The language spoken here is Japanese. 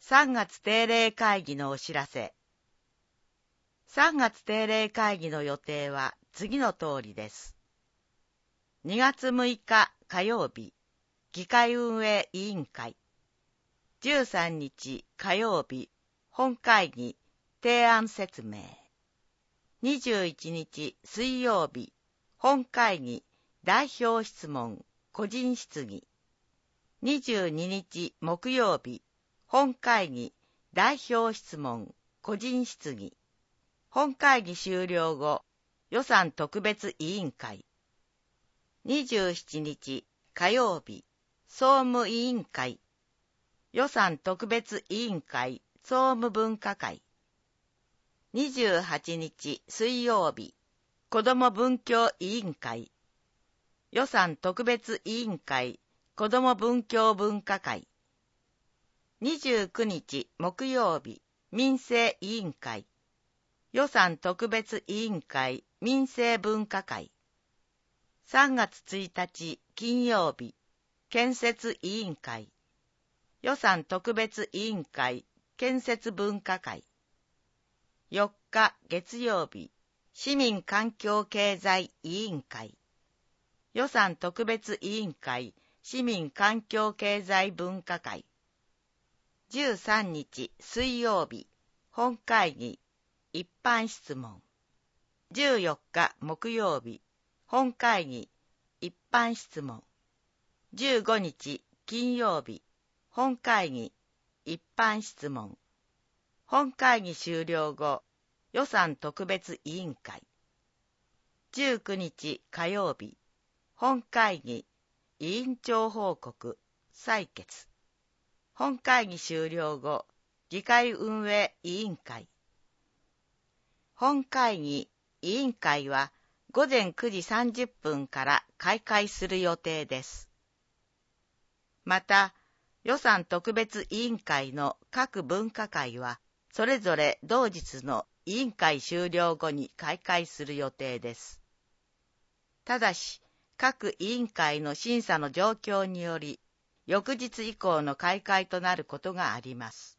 3月定例会議のお知らせ。3月定例会議の予定は次の通りです。2月6日火曜日、議会運営委員会。13日火曜日、本会議、提案説明。21日水曜日、本会議、代表質問、個人質疑。22日木曜日、本会議、代表質問、個人質疑。本会議終了後、予算特別委員会。27日火曜日、総務委員会。予算特別委員会、総務分科会。28日水曜日、子ども文教委員会。予算特別委員会、子ども文教分科会。29日木曜日、民生委員会。予算特別委員会、民生分科会。3月1日金曜日、建設委員会。予算特別委員会、建設分科会。4日月曜日、市民環境経済委員会。予算特別委員会、市民環境経済分科会。13日水曜日、本会議、一般質問。14日木曜日、本会議、一般質問。15日金曜日、本会議、一般質問。本会議終了後、予算特別委員会。19日火曜日、本会議、委員長報告、採決。本会議終了後、議会運営委員会。本会議委員会は午前9時30分から開会する予定です。また、予算特別委員会の各分科会は、それぞれ同日の委員会終了後に開会する予定です。ただし、各委員会の審査の状況により、翌日以降の開会となることがあります。